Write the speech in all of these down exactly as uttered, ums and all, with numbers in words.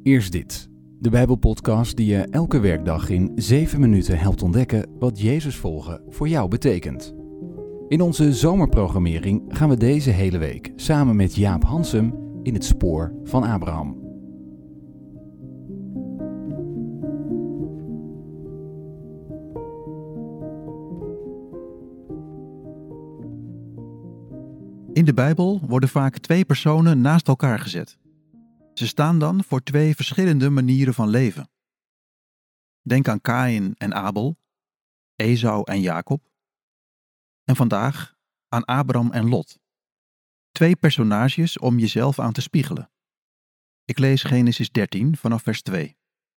Eerst dit, de Bijbelpodcast die je elke werkdag in zeven minuten helpt ontdekken wat Jezus volgen voor jou betekent. In onze zomerprogrammering gaan we deze hele week samen met Jaap Hansum in het spoor van Abraham. In de Bijbel worden vaak twee personen naast elkaar gezet. Ze staan dan voor twee verschillende manieren van leven. Denk aan Kaïn en Abel, Esau en Jacob. En vandaag aan Abram en Lot. Twee personages om jezelf aan te spiegelen. Ik lees Genesis dertien vanaf vers twee.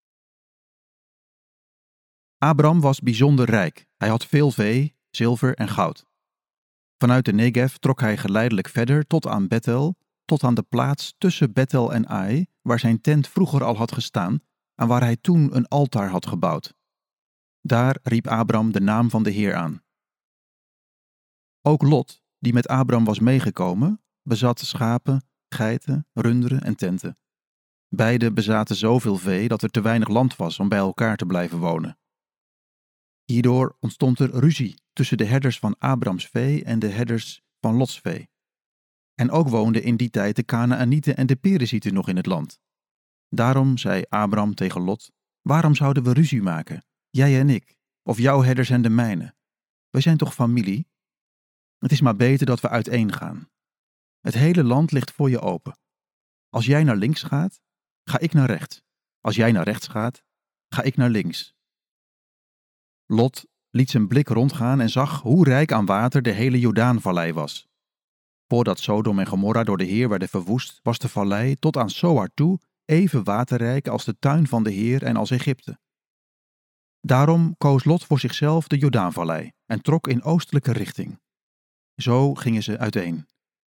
Abram was bijzonder rijk. Hij had veel vee, zilver en goud. Vanuit de Negev trok hij geleidelijk verder tot aan Bethel, tot aan de plaats tussen Bethel en Ai, waar zijn tent vroeger al had gestaan en waar hij toen een altaar had gebouwd. Daar riep Abram de naam van de Heer aan. Ook Lot, die met Abram was meegekomen, bezat schapen, geiten, runderen en tenten. Beiden bezaten zoveel vee dat er te weinig land was om bij elkaar te blijven wonen. Hierdoor ontstond er ruzie tussen de herders van Abrams vee en de herders van Lots vee. En ook woonden in die tijd de Kanaanieten en de Perizieten nog in het land. Daarom zei Abram tegen Lot: waarom zouden we ruzie maken, jij en ik, of jouw herders en de mijne? Wij zijn toch familie? Het is maar beter dat we uiteen gaan. Het hele land ligt voor je open. Als jij naar links gaat, ga ik naar rechts. Als jij naar rechts gaat, ga ik naar links. Lot liet zijn blik rondgaan en zag hoe rijk aan water de hele Jordaanvallei was. Voordat Sodom en Gomorra door de Heer werden verwoest, was de vallei tot aan Zoar toe even waterrijk als de tuin van de Heer en als Egypte. Daarom koos Lot voor zichzelf de Jordaanvallei en trok in oostelijke richting. Zo gingen ze uiteen.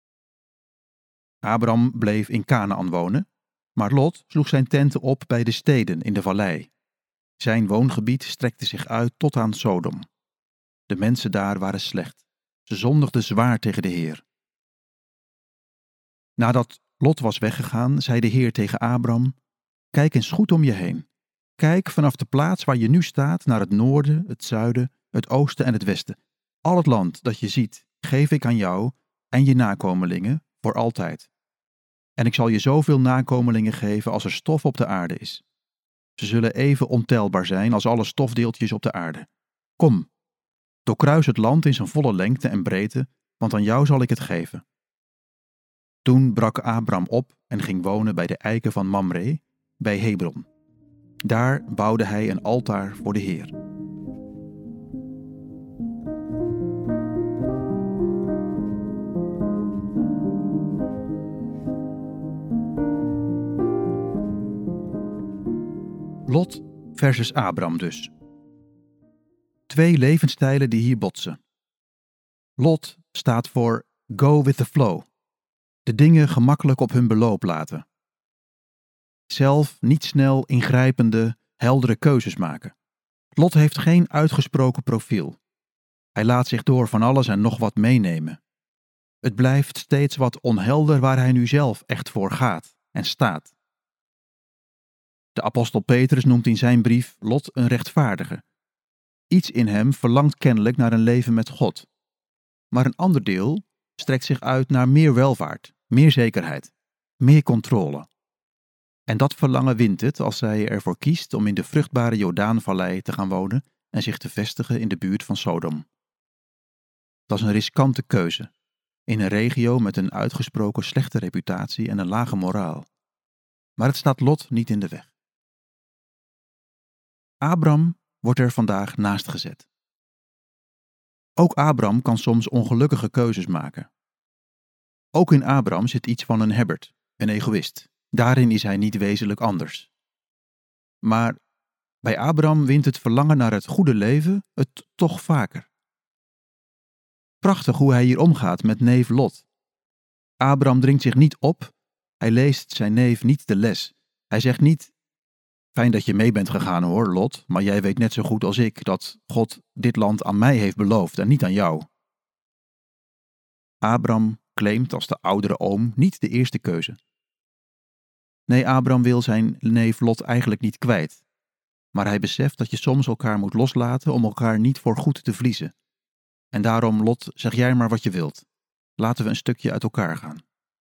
Abram bleef in Kanaan wonen, maar Lot sloeg zijn tenten op bij de steden in de vallei. Zijn woongebied strekte zich uit tot aan Sodom. De mensen daar waren slecht. Ze zondigden zwaar tegen de Heer. Nadat Lot was weggegaan, zei de Heer tegen Abram: kijk eens goed om je heen. Kijk vanaf de plaats waar je nu staat naar het noorden, het zuiden, het oosten en het westen. Al het land dat je ziet, geef ik aan jou en je nakomelingen voor altijd. En ik zal je zoveel nakomelingen geven als er stof op de aarde is. Ze zullen even ontelbaar zijn als alle stofdeeltjes op de aarde. Kom, doorkruis het land in zijn volle lengte en breedte, want aan jou zal ik het geven. Toen brak Abram op en ging wonen bij de eiken van Mamre, bij Hebron. Daar bouwde hij een altaar voor de Heer. Lot versus Abram dus. Twee levensstijlen die hier botsen. Lot staat voor go with the flow. De dingen gemakkelijk op hun beloop laten. Zelf niet snel ingrijpende, heldere keuzes maken. Lot heeft geen uitgesproken profiel. Hij laat zich door van alles en nog wat meenemen. Het blijft steeds wat onhelder waar hij nu zelf echt voor gaat en staat. De apostel Petrus noemt in zijn brief Lot een rechtvaardige. Iets in hem verlangt kennelijk naar een leven met God. Maar een ander deel strekt zich uit naar meer welvaart, meer zekerheid, meer controle. En dat verlangen wint het als zij ervoor kiest om in de vruchtbare Jordaanvallei te gaan wonen en zich te vestigen in de buurt van Sodom. Dat is een riskante keuze, in een regio met een uitgesproken slechte reputatie en een lage moraal. Maar het staat Lot niet in de weg. Abram wordt er vandaag naast gezet. Ook Abram kan soms ongelukkige keuzes maken. Ook in Abram zit iets van een hebbert, een egoïst. Daarin is hij niet wezenlijk anders. Maar bij Abram wint het verlangen naar het goede leven het toch vaker. Prachtig hoe hij hier omgaat met neef Lot. Abram dringt zich niet op, hij leest zijn neef niet de les. Hij zegt niet: fijn dat je mee bent gegaan hoor, Lot, maar jij weet net zo goed als ik dat God dit land aan mij heeft beloofd en niet aan jou. Abram claimt als de oudere oom niet de eerste keuze. Nee, Abram wil zijn neef Lot eigenlijk niet kwijt. Maar hij beseft dat je soms elkaar moet loslaten om elkaar niet voor goed te verliezen. En daarom, Lot, zeg jij maar wat je wilt. Laten we een stukje uit elkaar gaan.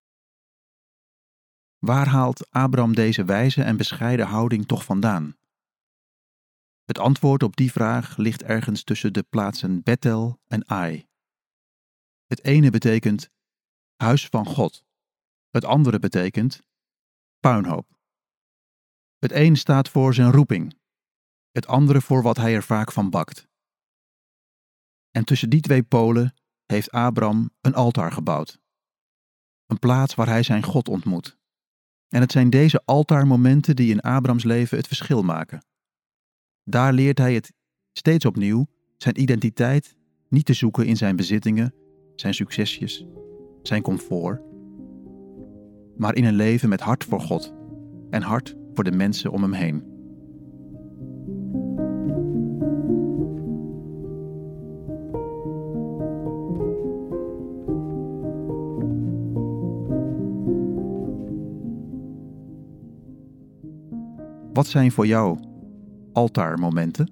Waar haalt Abram deze wijze en bescheiden houding toch vandaan? Het antwoord op die vraag ligt ergens tussen de plaatsen Bethel en Ai. Het ene betekent huis van God. Het andere betekent puinhoop. Het een staat voor zijn roeping. Het andere voor wat hij er vaak van bakt. En tussen die twee polen heeft Abram een altaar gebouwd. Een plaats waar hij zijn God ontmoet. En het zijn deze altaarmomenten die in Abrams leven het verschil maken. Daar leert hij het steeds opnieuw zijn identiteit niet te zoeken in zijn bezittingen, zijn succesjes, zijn comfort, maar in een leven met hart voor God en hart voor de mensen om hem heen. Wat zijn voor jou altaarmomenten?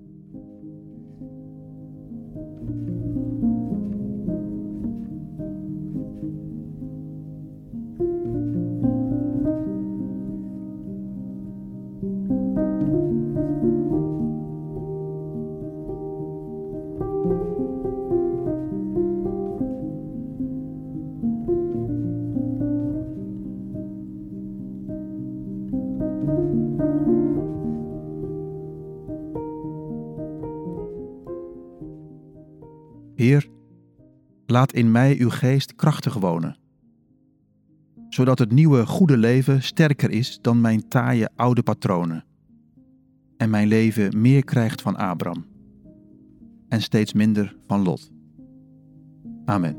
Heer, laat in mij uw geest krachtig wonen, zodat het nieuwe goede leven sterker is dan mijn taaie oude patronen en mijn leven meer krijgt van Abram en steeds minder van Lot. Amen.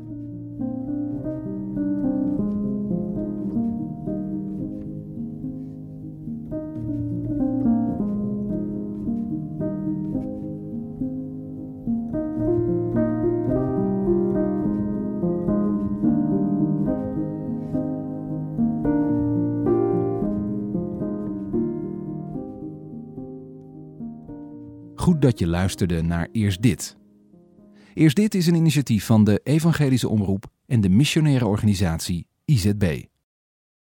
Goed dat je luisterde naar Eerst Dit. Eerst Dit is een initiatief van de Evangelische Omroep en de missionaire organisatie I Z B.